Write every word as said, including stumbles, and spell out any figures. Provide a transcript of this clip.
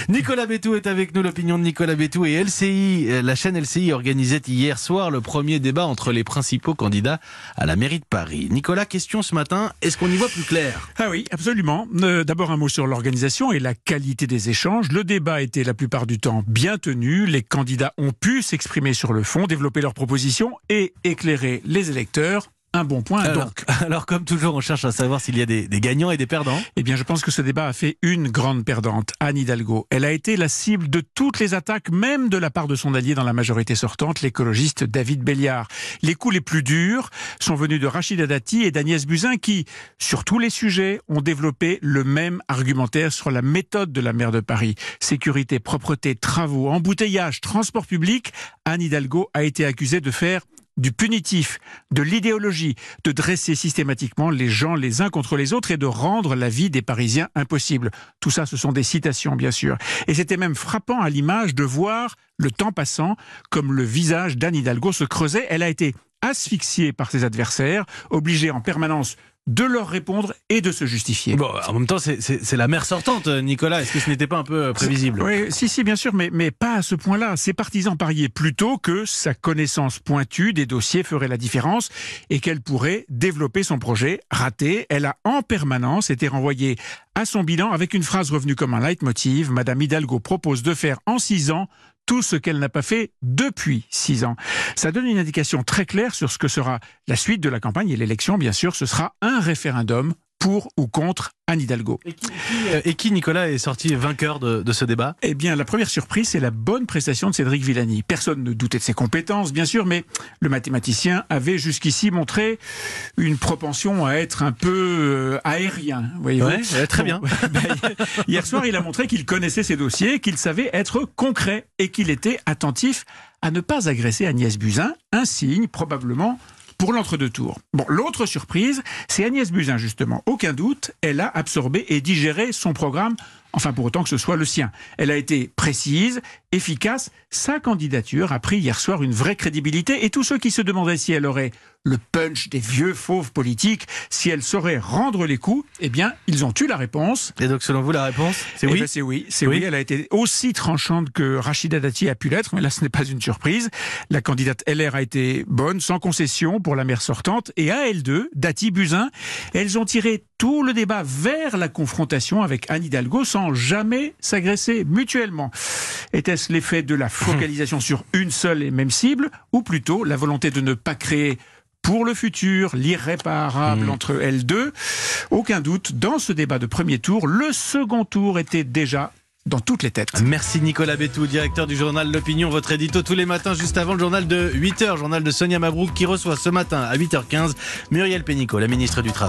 Nicolas Bétou est avec nous, l'opinion de Nicolas Bétou et L C I. La chaîne L C I organisait hier soir le premier débat entre les principaux candidats à la mairie de Paris. Nicolas, question ce matin, est-ce qu'on y voit plus clair ? Ah oui, absolument. Euh, d'abord un mot sur l'organisation et la qualité des échanges. Le débat était la plupart du temps bien tenu. Les candidats ont pu s'exprimer sur le fond, développer leurs propositions et éclairer les électeurs. Un bon point, alors, donc. Alors, comme toujours, on cherche à savoir s'il y a des, des gagnants et des perdants. Eh bien, je pense que ce débat a fait une grande perdante, Anne Hidalgo. Elle a été la cible de toutes les attaques, même de la part de son allié dans la majorité sortante, l'écologiste David Béliard. Les coups les plus durs sont venus de Rachida Dati et d'Agnès Buzyn qui, sur tous les sujets, ont développé le même argumentaire sur la méthode de la maire de Paris. Sécurité, propreté, travaux, embouteillage, transport public. Anne Hidalgo a été accusée de faire du punitif, de l'idéologie, de dresser systématiquement les gens les uns contre les autres et de rendre la vie des Parisiens impossible. Tout ça, ce sont des citations, bien sûr. Et c'était même frappant à l'image de voir, le temps passant, comme le visage d'Anne Hidalgo se creusait. Elle a été asphyxiée par ses adversaires, obligée en permanence de leur répondre et de se justifier. Bon, en même temps, c'est, c'est, c'est la maire sortante, Nicolas. Est-ce que ce n'était pas un peu prévisible ? Oui, si, si, bien sûr, mais, mais pas à ce point-là. Ses partisans pariaient plutôt que sa connaissance pointue des dossiers ferait la différence et qu'elle pourrait développer son projet. Raté, elle a en permanence été renvoyée à son bilan avec une phrase revenue comme un leitmotiv. Madame Hidalgo propose de faire en six ans tout ce qu'elle n'a pas fait depuis six ans. Ça donne une indication très claire sur ce que sera la suite de la campagne et l'élection, bien sûr. Ce sera un référendum pour ou contre Anne Hidalgo. Et qui, qui, euh, et qui Nicolas, est sorti vainqueur de, de ce débat ? Eh bien, la première surprise, c'est la bonne prestation de Cédric Villani. Personne ne doutait de ses compétences, bien sûr, mais le mathématicien avait jusqu'ici montré une propension à être un peu euh, aérien. Voyez-vous. Ouais, ouais, très bien. Ben, hier soir, il a montré qu'il connaissait ses dossiers, qu'il savait être concret et qu'il était attentif à ne pas agresser Agnès Buzyn, un signe probablement pour l'entre-deux tours. Bon, l'autre surprise, c'est Agnès Buzyn, justement. Aucun doute, elle a absorbé et digéré son programme, enfin pour autant que ce soit le sien. Elle a été précise, efficace. Sa candidature a pris hier soir une vraie crédibilité et tous ceux qui se demandaient si elle aurait le punch des vieux fauves politiques, si elle saurait rendre les coups, eh bien, ils ont eu la réponse. Et donc, selon vous, la réponse, c'est eh oui ben, c'est oui, c'est oui. oui. Elle a été aussi tranchante que Rachida Dati a pu l'être, mais là, ce n'est pas une surprise. La candidate L R a été bonne, sans concession pour la maire sortante. Et à L deux, Dati, Buzyn, elles ont tiré tout le débat vers la confrontation avec Anne Hidalgo sans jamais s'agresser mutuellement. Était-ce l'effet de la focalisation sur une seule et même cible, ou plutôt la volonté de ne pas créer pour le futur, l'irréparable mmh. entre L deux? Aucun doute, dans ce débat de premier tour, le second tour était déjà dans toutes les têtes. Merci Nicolas Bétou, directeur du journal L'Opinion, votre édito tous les matins juste avant le journal de huit heures, journal de Sonia Mabrouk qui reçoit ce matin à huit heures quinze Muriel Pénicaud, la ministre du Travail.